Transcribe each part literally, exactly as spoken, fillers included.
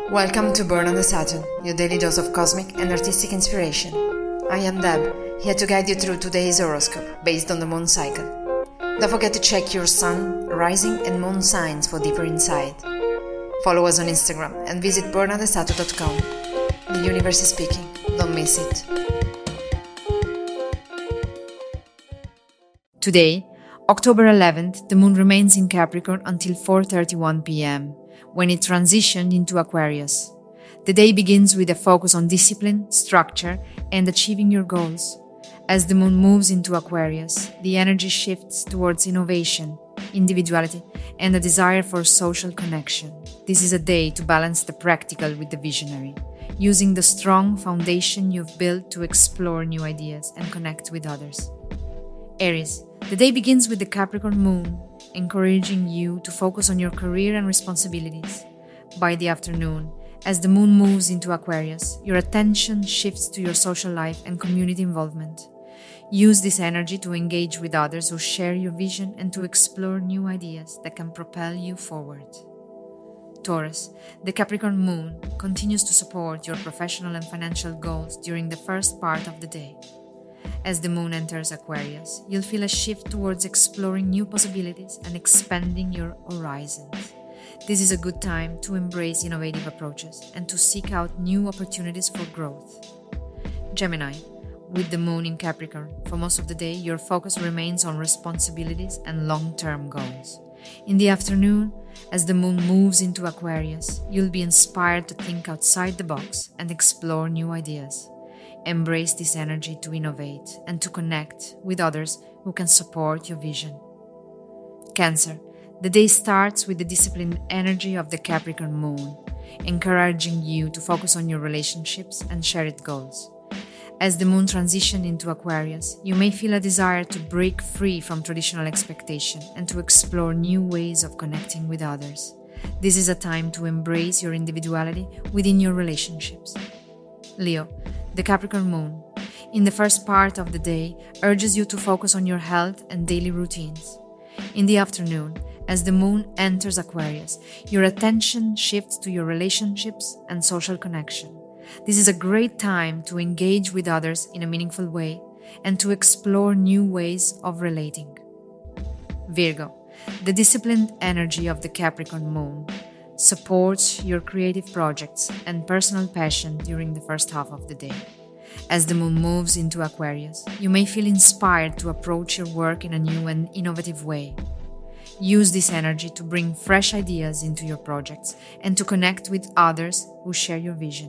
Welcome to Born on the Saturn, your daily dose of cosmic and artistic inspiration. I am Deb, here to guide you through today's horoscope based on the moon cycle. Don't forget to check your sun, rising and moon signs for deeper insight. Follow us on Instagram and visit born on the saturn dot com. The universe is speaking, don't miss it. Today, October eleventh, the moon remains in Capricorn until four thirty-one p m, when it transitioned into Aquarius. The day begins with a focus on discipline, structure, and achieving your goals. As the moon moves into Aquarius, the energy shifts towards innovation, individuality, and a desire for social connection. This is a day to balance the practical with the visionary, using the strong foundation you've built to explore new ideas and connect with others. Aries, the day begins with the Capricorn moon, encouraging you to focus on your career and responsibilities. By the afternoon, as the moon moves into Aquarius, your attention shifts to your social life and community involvement. Use this energy to engage with others who share your vision and to explore new ideas that can propel you forward. Taurus, the Capricorn moon continues to support your professional and financial goals during the first part of the day. As the moon enters Aquarius, you'll feel a shift towards exploring new possibilities and expanding your horizons. This is a good time to embrace innovative approaches and to seek out new opportunities for growth. Gemini, with the moon in Capricorn, for most of the day your focus remains on responsibilities and long-term goals. In the afternoon, as the moon moves into Aquarius, you'll be inspired to think outside the box and explore new ideas. Embrace this energy to innovate and to connect with others who can support your vision. Cancer, the day starts with the disciplined energy of the Capricorn moon, encouraging you to focus on your relationships and shared goals. As the moon transitions into Aquarius, you may feel a desire to break free from traditional expectation and to explore new ways of connecting with others. This is a time to embrace your individuality within your relationships. Leo, the Capricorn moon, in the first part of the day, urges you to focus on your health and daily routines. In the afternoon, as the moon enters Aquarius, your attention shifts to your relationships and social connection. This is a great time to engage with others in a meaningful way and to explore new ways of relating. Virgo, the disciplined energy of the Capricorn moon, supports your creative projects and personal passion during the first half of the day. As the moon moves into Aquarius, you may feel inspired to approach your work in a new and innovative way. Use this energy to bring fresh ideas into your projects and to connect with others who share your vision.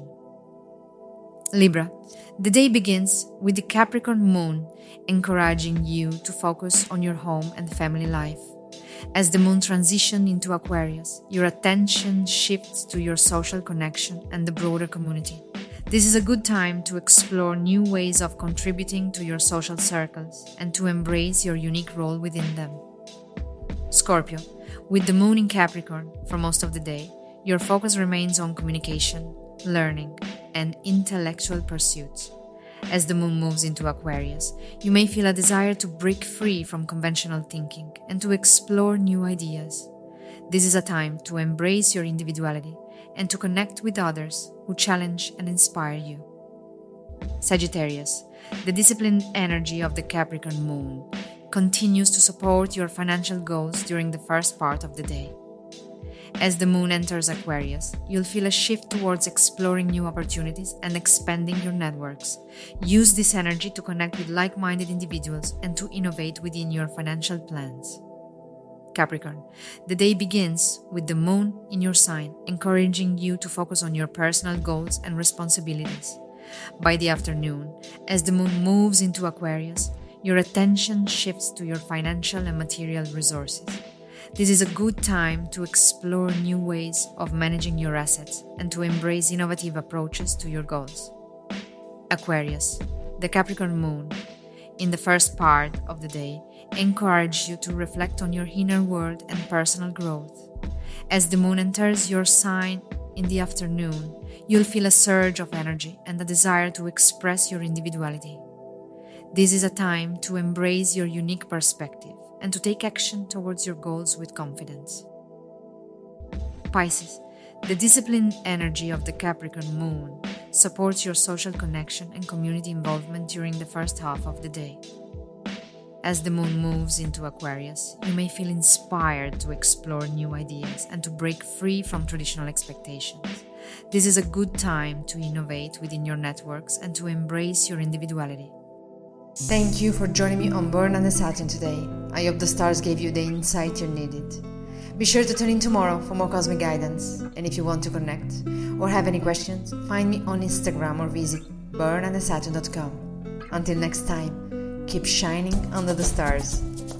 Libra, the day begins with the Capricorn moon encouraging you to focus on your home and family life. As the moon transitions into Aquarius, your attention shifts to your social connection and the broader community. This is a good time to explore new ways of contributing to your social circles and to embrace your unique role within them. Scorpio, with the moon in Capricorn for most of the day, your focus remains on communication, learning, and intellectual pursuits. As the moon moves into Aquarius, you may feel a desire to break free from conventional thinking and to explore new ideas. This is a time to embrace your individuality and to connect with others who challenge and inspire you. Sagittarius, the disciplined energy of the Capricorn moon, continues to support your financial goals during the first part of the day. As the moon enters Aquarius, you'll feel a shift towards exploring new opportunities and expanding your networks. Use this energy to connect with like-minded individuals and to innovate within your financial plans. Capricorn, the day begins with the moon in your sign, encouraging you to focus on your personal goals and responsibilities. By the afternoon, as the moon moves into Aquarius, your attention shifts to your financial and material resources. This is a good time to explore new ways of managing your assets and to embrace innovative approaches to your goals. Aquarius, the Capricorn moon, in the first part of the day, encourages you to reflect on your inner world and personal growth. As the moon enters your sign in the afternoon, you'll feel a surge of energy and a desire to express your individuality. This is a time to embrace your unique perspective and to take action towards your goals with confidence. Pisces, The disciplined energy of the Capricorn moon supports your social connection and community involvement during the first half of the day. As the moon moves into Aquarius, you may feel inspired to explore new ideas and to break free from traditional expectations. This is a good time to innovate within your networks and to embrace your individuality. Thank you for joining me on Burn Under Saturn today. I hope the stars gave you the insight you needed. Be sure to tune in tomorrow for more cosmic guidance. And if you want to connect or have any questions, find me on Instagram or visit burn under saturn dot com. Until next time, keep shining under the stars.